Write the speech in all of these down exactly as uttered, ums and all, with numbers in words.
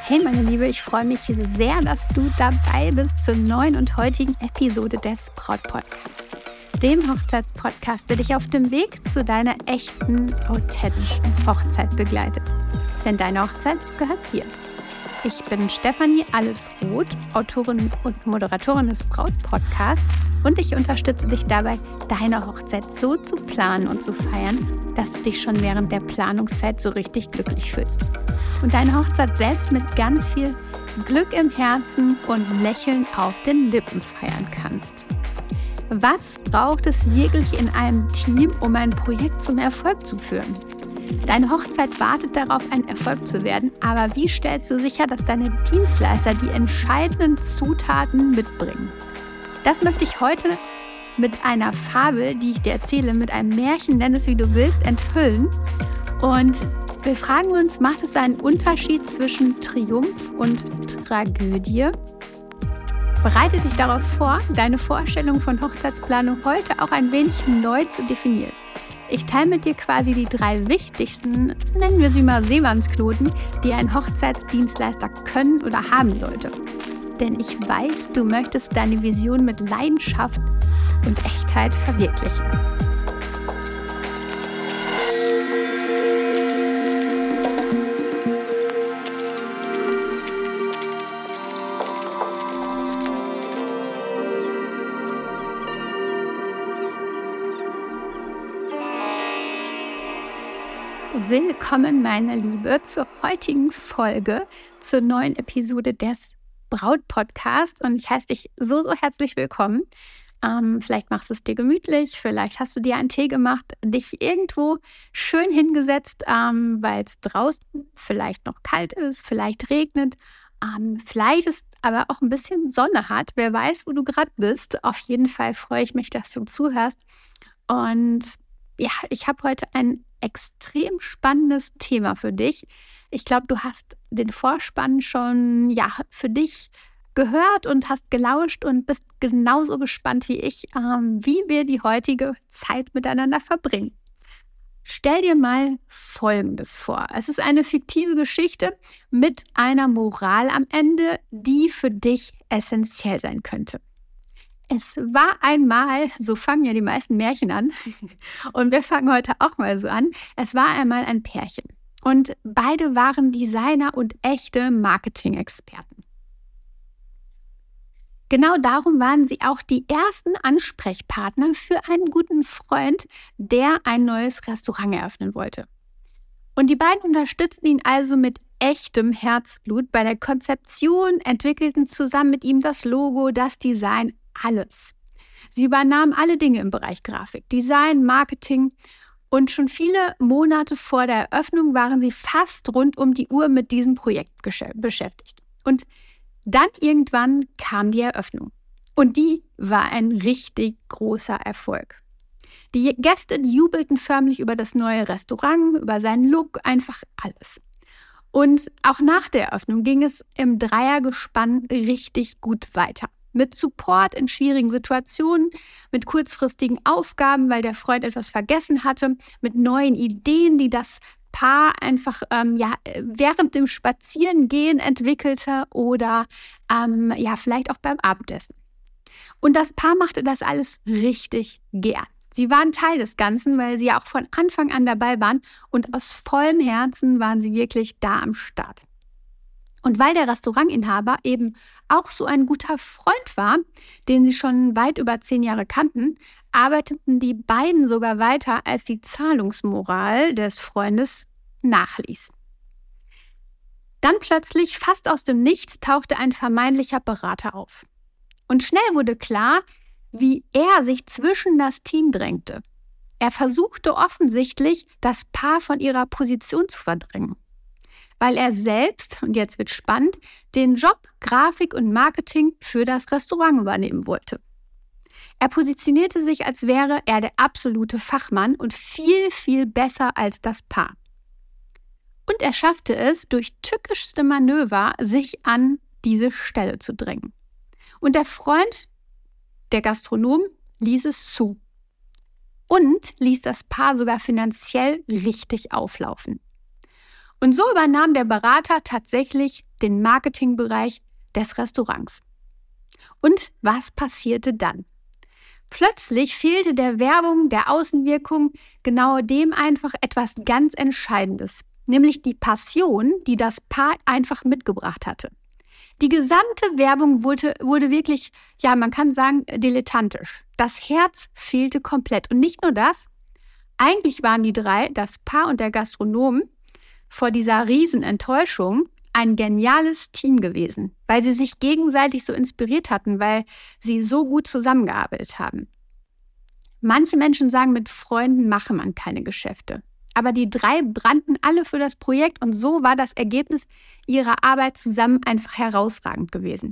Hey meine Liebe, ich freue mich sehr, dass du dabei bist zur neuen und heutigen Episode des Braut-Podcasts, dem Hochzeitspodcast, der dich auf dem Weg zu deiner echten, authentischen Hochzeit begleitet. Denn deine Hochzeit gehört dir. Ich bin Stefanie Allesroth, Autorin und Moderatorin des Braut-Podcasts und ich unterstütze dich dabei, deine Hochzeit so zu planen und zu feiern, dass du dich schon während der Planungszeit so richtig glücklich fühlst. Und deine Hochzeit selbst mit ganz viel Glück im Herzen und Lächeln auf den Lippen feiern kannst. Was braucht es wirklich in einem Team, um ein Projekt zum Erfolg zu führen? Deine Hochzeit wartet darauf, ein Erfolg zu werden, aber wie stellst du sicher, dass deine Dienstleister die entscheidenden Zutaten mitbringen? Das möchte ich heute mit einer Fabel, die ich dir erzähle, mit einem Märchen, nenn es wie du willst, enthüllen. Und wir fragen uns, macht es einen Unterschied zwischen Triumph und Tragödie? Bereite dich darauf vor, deine Vorstellung von Hochzeitsplanung heute auch ein wenig neu zu definieren. Ich teile mit dir quasi die drei wichtigsten, nennen wir sie mal Seemannsknoten, die ein Hochzeitsdienstleister können oder haben sollte. Denn ich weiß, du möchtest deine Vision mit Leidenschaft und Echtheit verwirklichen. Willkommen, meine Liebe, zur heutigen Folge, zur neuen Episode des Braut-Podcast. Und ich heiße dich so, so herzlich willkommen. Ähm, vielleicht machst du es dir gemütlich, vielleicht hast du dir einen Tee gemacht, dich irgendwo schön hingesetzt, ähm, weil es draußen vielleicht noch kalt ist, vielleicht regnet, ähm, vielleicht ist aber auch ein bisschen Sonne hat. Wer weiß, wo du gerade bist. Auf jeden Fall freue ich mich, dass du zuhörst. Und ja, ich habe heute ein extrem spannendes Thema für dich. Ich glaube, du hast den Vorspann schon ja, für dich gehört und hast gelauscht und bist genauso gespannt wie ich, ähm, wie wir die heutige Zeit miteinander verbringen. Stell dir mal Folgendes vor. Es ist eine fiktive Geschichte mit einer Moral am Ende, die für dich essentiell sein könnte. Es war einmal, so fangen ja die meisten Märchen an, und wir fangen heute auch mal so an, es war einmal ein Pärchen und beide waren Designer und echte Marketing-Experten. Genau darum waren sie auch die ersten Ansprechpartner für einen guten Freund, der ein neues Restaurant eröffnen wollte. Und die beiden unterstützten ihn also mit echtem Herzblut bei der Konzeption, entwickelten zusammen mit ihm das Logo, das Design, alles. Sie übernahmen alle Dinge im Bereich Grafik, Design, Marketing und schon viele Monate vor der Eröffnung waren sie fast rund um die Uhr mit diesem Projekt beschäftigt. Und dann irgendwann kam die Eröffnung und die war ein richtig großer Erfolg. Die Gäste jubelten förmlich über das neue Restaurant, über seinen Look, einfach alles. Und auch nach der Eröffnung ging es im Dreiergespann richtig gut weiter. Mit Support in schwierigen Situationen, mit kurzfristigen Aufgaben, weil der Freund etwas vergessen hatte, mit neuen Ideen, die das Paar einfach ähm, ja, während dem Spazierengehen entwickelte oder ähm, ja, vielleicht auch beim Abendessen. Und das Paar machte das alles richtig gern. Sie waren Teil des Ganzen, weil sie ja auch von Anfang an dabei waren und aus vollem Herzen waren sie wirklich da am Start. Und weil der Restaurantinhaber eben auch so ein guter Freund war, den sie schon weit über zehn Jahre kannten, arbeiteten die beiden sogar weiter, als die Zahlungsmoral des Freundes nachließ. Dann plötzlich, fast aus dem Nichts, tauchte ein vermeintlicher Berater auf. Und schnell wurde klar, wie er sich zwischen das Team drängte. Er versuchte offensichtlich, das Paar von ihrer Position zu verdrängen, weil er selbst, und jetzt wird spannend, den Job Grafik und Marketing für das Restaurant übernehmen wollte. Er positionierte sich, als wäre er der absolute Fachmann und viel, viel besser als das Paar. Und er schaffte es, durch tückischste Manöver, sich an diese Stelle zu drängen. Und der Freund, der Gastronom, ließ es zu und ließ das Paar sogar finanziell richtig auflaufen. Und so übernahm der Berater tatsächlich den Marketingbereich des Restaurants. Und was passierte dann? Plötzlich fehlte der Werbung, der Außenwirkung, genau dem einfach etwas ganz Entscheidendes, nämlich die Passion, die das Paar einfach mitgebracht hatte. Die gesamte Werbung wurde, wurde wirklich, ja, man kann sagen, dilettantisch. Das Herz fehlte komplett. Und nicht nur das, eigentlich waren die drei, das Paar und der Gastronom, vor dieser Riesenenttäuschung ein geniales Team gewesen, weil sie sich gegenseitig so inspiriert hatten, weil sie so gut zusammengearbeitet haben. Manche Menschen sagen, mit Freunden mache man keine Geschäfte. Aber die drei brannten alle für das Projekt und so war das Ergebnis ihrer Arbeit zusammen einfach herausragend gewesen.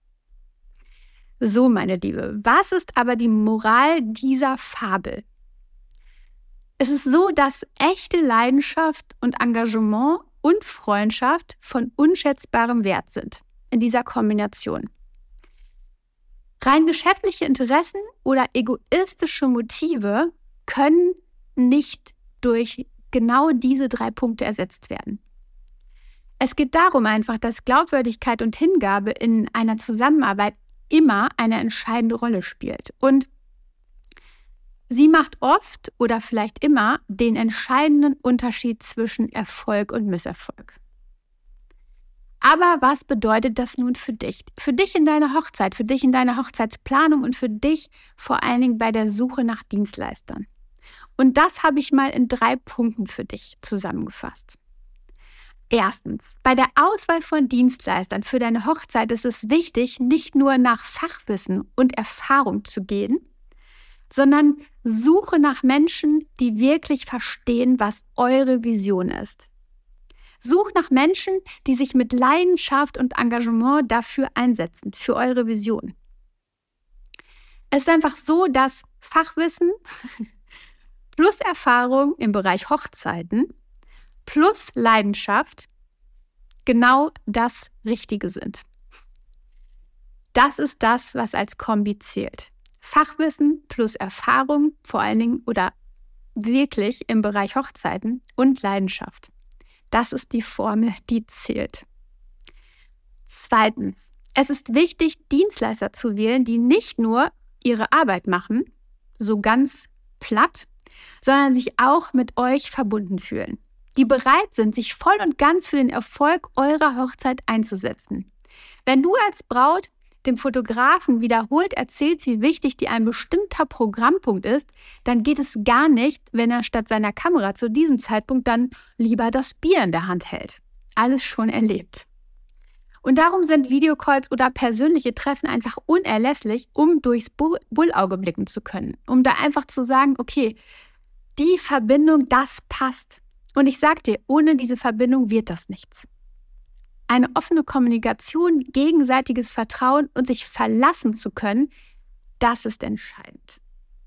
So, meine Liebe, was ist aber die Moral dieser Fabel? Es ist so, dass echte Leidenschaft und Engagement und Freundschaft von unschätzbarem Wert sind in dieser Kombination. Rein geschäftliche Interessen oder egoistische Motive können nicht durch genau diese drei Punkte ersetzt werden. Es geht darum einfach, dass Glaubwürdigkeit und Hingabe in einer Zusammenarbeit immer eine entscheidende Rolle spielt. Und sie macht oft oder vielleicht immer den entscheidenden Unterschied zwischen Erfolg und Misserfolg. Aber was bedeutet das nun für dich? Für dich in deiner Hochzeit, für dich in deiner Hochzeitsplanung und für dich vor allen Dingen bei der Suche nach Dienstleistern. Und das habe ich mal in drei Punkten für dich zusammengefasst. Erstens, bei der Auswahl von Dienstleistern für deine Hochzeit ist es wichtig, nicht nur nach Fachwissen und Erfahrung zu gehen, sondern suche nach Menschen, die wirklich verstehen, was eure Vision ist. Such nach Menschen, die sich mit Leidenschaft und Engagement dafür einsetzen, für eure Vision. Es ist einfach so, dass Fachwissen plus Erfahrung im Bereich Hochzeiten plus Leidenschaft genau das Richtige sind. Das ist das, was als Kombi zählt. Fachwissen plus Erfahrung, vor allen Dingen oder wirklich im Bereich Hochzeiten und Leidenschaft. Das ist die Formel, die zählt. Zweitens, es ist wichtig, Dienstleister zu wählen, die nicht nur ihre Arbeit machen, so ganz platt, sondern sich auch mit euch verbunden fühlen, die bereit sind, sich voll und ganz für den Erfolg eurer Hochzeit einzusetzen. Wenn du als Braut dem Fotografen wiederholt erzählst, wie wichtig dir ein bestimmter Programmpunkt ist, dann geht es gar nicht, wenn er statt seiner Kamera zu diesem Zeitpunkt dann lieber das Bier in der Hand hält. Alles schon erlebt. Und darum sind Videocalls oder persönliche Treffen einfach unerlässlich, um durchs Bullauge blicken zu können. Um da einfach zu sagen, okay, die Verbindung, das passt. Und ich sag dir, ohne diese Verbindung wird das nichts. Eine offene Kommunikation, gegenseitiges Vertrauen und sich verlassen zu können, das ist entscheidend.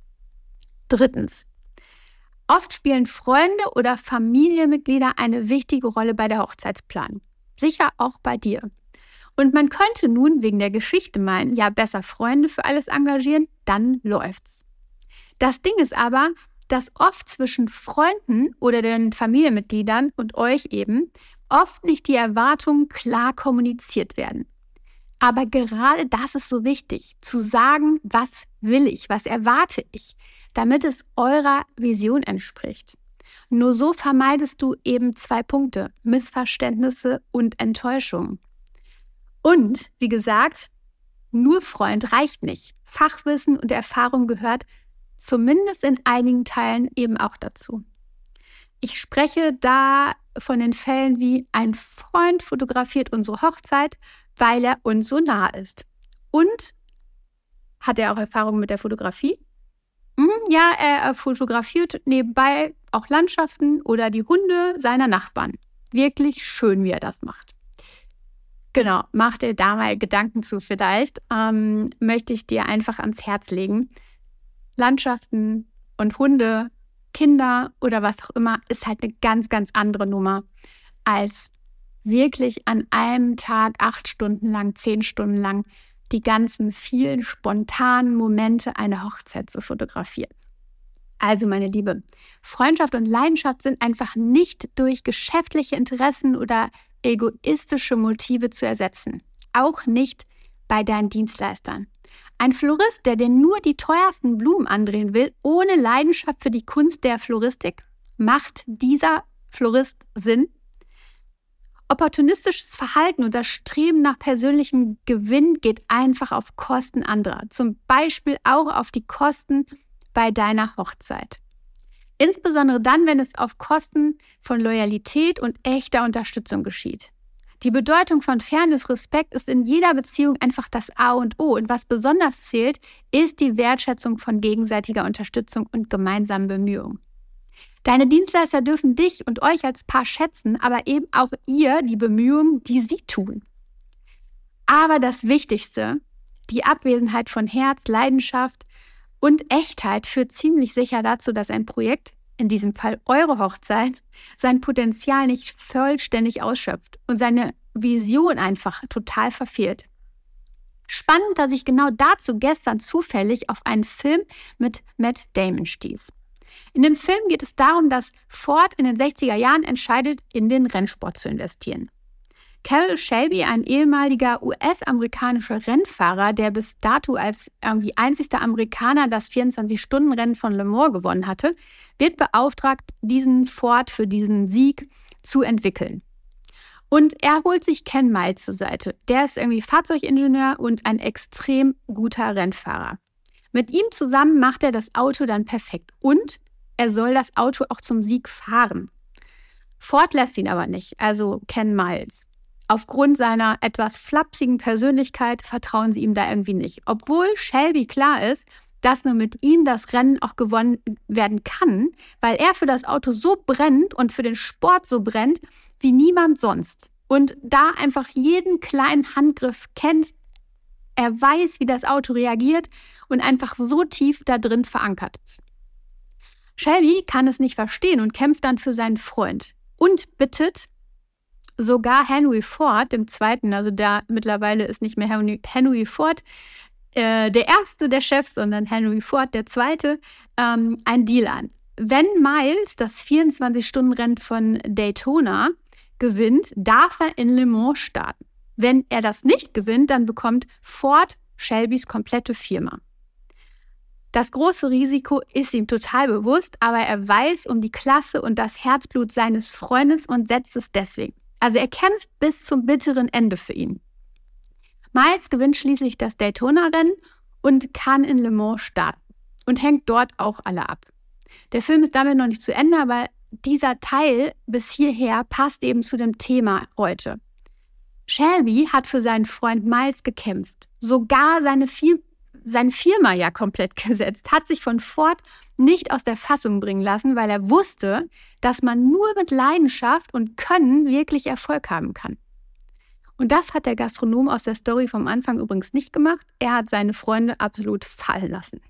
Drittens. Oft spielen Freunde oder Familienmitglieder eine wichtige Rolle bei der Hochzeitsplanung. Sicher auch bei dir. Und man könnte nun wegen der Geschichte meinen, ja, besser Freunde für alles engagieren, dann läuft's. Das Ding ist aber, dass oft zwischen Freunden oder den Familienmitgliedern und euch eben oft nicht die Erwartungen klar kommuniziert werden. Aber gerade das ist so wichtig, zu sagen, was will ich, was erwarte ich, damit es eurer Vision entspricht. Nur so vermeidest du eben zwei Punkte, Missverständnisse und Enttäuschungen. Und, wie gesagt, nur Freund reicht nicht. Fachwissen und Erfahrung gehört zumindest in einigen Teilen eben auch dazu. Ich spreche da von den Fällen wie ein Freund fotografiert unsere Hochzeit, weil er uns so nah ist. Und hat er auch Erfahrung mit der Fotografie? Hm, ja, er fotografiert nebenbei auch Landschaften oder die Hunde seiner Nachbarn. Wirklich schön, wie er das macht. Genau, mach dir da mal Gedanken zu vielleicht. Ähm, möchte ich dir einfach ans Herz legen. Landschaften und Hunde, Kinder oder was auch immer, ist halt eine ganz, ganz andere Nummer, als wirklich an einem Tag acht Stunden lang, zehn Stunden lang die ganzen vielen spontanen Momente einer Hochzeit zu fotografieren. Also meine Liebe, Freundschaft und Leidenschaft sind einfach nicht durch geschäftliche Interessen oder egoistische Motive zu ersetzen. Auch nicht bei deinen Dienstleistern. Ein Florist, der dir nur die teuersten Blumen andrehen will, ohne Leidenschaft für die Kunst der Floristik, macht dieser Florist Sinn? Opportunistisches Verhalten und das Streben nach persönlichem Gewinn geht einfach auf Kosten anderer. Zum Beispiel auch auf die Kosten bei deiner Hochzeit. Insbesondere dann, wenn es auf Kosten von Loyalität und echter Unterstützung geschieht. Die Bedeutung von Fairness, Respekt ist in jeder Beziehung einfach das A und O. Und was besonders zählt, ist die Wertschätzung von gegenseitiger Unterstützung und gemeinsamen Bemühungen. Deine Dienstleister dürfen dich und euch als Paar schätzen, aber eben auch ihr die Bemühungen, die sie tun. Aber das Wichtigste, die Abwesenheit von Herz, Leidenschaft und Echtheit führt ziemlich sicher dazu, dass ein Projekt, in diesem Fall eure Hochzeit, sein Potenzial nicht vollständig ausschöpft und seine Vision einfach total verfehlt. Spannend, dass ich genau dazu gestern zufällig auf einen Film mit Matt Damon stieß. In dem Film geht es darum, dass Ford in den sechziger Jahren entscheidet, in den Rennsport zu investieren. Carroll Shelby, ein ehemaliger U S-amerikanischer Rennfahrer, der bis dato als irgendwie einzigster Amerikaner das vierundzwanzig-Stunden-Rennen von Le Mans gewonnen hatte, wird beauftragt, diesen Ford für diesen Sieg zu entwickeln. Und er holt sich Ken Miles zur Seite. Der ist irgendwie Fahrzeugingenieur und ein extrem guter Rennfahrer. Mit ihm zusammen macht er das Auto dann perfekt und er soll das Auto auch zum Sieg fahren. Ford lässt ihn aber nicht, also Ken Miles. Aufgrund seiner etwas flapsigen Persönlichkeit vertrauen sie ihm da irgendwie nicht. Obwohl Shelby klar ist, dass nur mit ihm das Rennen auch gewonnen werden kann, weil er für das Auto so brennt und für den Sport so brennt wie niemand sonst. Und da einfach jeden kleinen Handgriff kennt, er weiß, wie das Auto reagiert und einfach so tief da drin verankert ist. Shelby kann es nicht verstehen und kämpft dann für seinen Freund und bittet sogar Henry Ford, dem Zweiten, also da mittlerweile ist nicht mehr Henry, Henry Ford äh, der Erste der Chefs, sondern Henry Ford der Zweite, ähm, einen Deal an. Wenn Miles das vierundzwanzig-Stunden-Rennen von Daytona gewinnt, darf er in Le Mans starten. Wenn er das nicht gewinnt, dann bekommt Ford Shelbys komplette Firma. Das große Risiko ist ihm total bewusst, aber er weiß um die Klasse und das Herzblut seines Freundes und setzt es deswegen. Also er kämpft bis zum bitteren Ende für ihn. Miles gewinnt schließlich das Daytona-Rennen und kann in Le Mans starten und hängt dort auch alle ab. Der Film ist damit noch nicht zu Ende, aber dieser Teil bis hierher passt eben zu dem Thema heute. Shelby hat für seinen Freund Miles gekämpft, sogar seine, Fir- seine Firma ja komplett gesetzt, hat sich von Ford nicht aus der Fassung bringen lassen, weil er wusste, dass man nur mit Leidenschaft und Können wirklich Erfolg haben kann. Und das hat der Gastronom aus der Story vom Anfang übrigens nicht gemacht. Er hat seine Freunde absolut fallen lassen.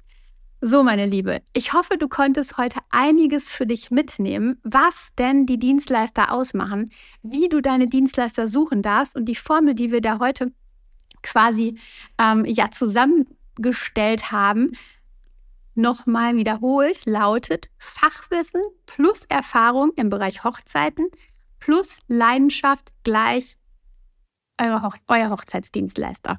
So, meine Liebe, ich hoffe, du konntest heute einiges für dich mitnehmen, was denn die Dienstleister ausmachen, wie du deine Dienstleister suchen darfst und die Formel, die wir da heute quasi ähm, ja, zusammengestellt haben, nochmal wiederholt, lautet Fachwissen plus Erfahrung im Bereich Hochzeiten plus Leidenschaft gleich eure Hoch- euer Hochzeitsdienstleister.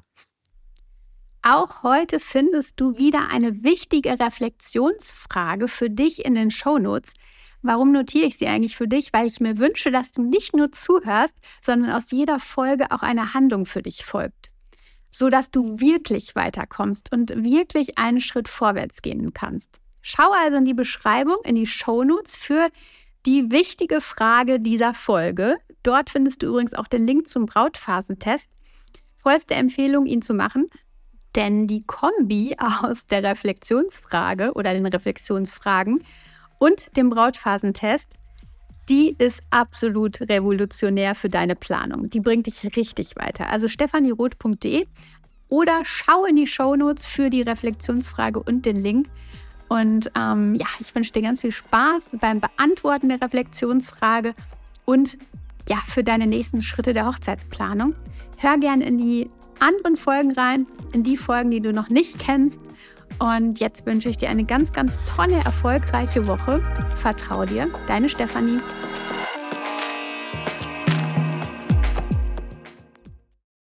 Auch heute findest du wieder eine wichtige Reflexionsfrage für dich in den Shownotes. Warum notiere ich sie eigentlich für dich? Weil ich mir wünsche, dass du nicht nur zuhörst, sondern aus jeder Folge auch eine Handlung für dich folgt, sodass du wirklich weiterkommst und wirklich einen Schritt vorwärts gehen kannst. Schau also in die Beschreibung, in die Shownotes für die wichtige Frage dieser Folge. Dort findest du übrigens auch den Link zum Brautphasentest. Vollste Empfehlung, ihn zu machen. Denn die Kombi aus der Reflexionsfrage oder den Reflexionsfragen und dem Brautphasentest, die ist absolut revolutionär für deine Planung. Die bringt dich richtig weiter. Also stephanieroth punkt de oder schau in die Shownotes für die Reflexionsfrage und den Link. Und ähm, ja, ich wünsche dir ganz viel Spaß beim Beantworten der Reflexionsfrage und ja, für deine nächsten Schritte der Hochzeitsplanung. Hör gerne in die anderen Folgen rein, in die Folgen, die du noch nicht kennst. Und jetzt wünsche ich dir eine ganz, ganz tolle, erfolgreiche Woche. Vertrau dir, deine Stefanie.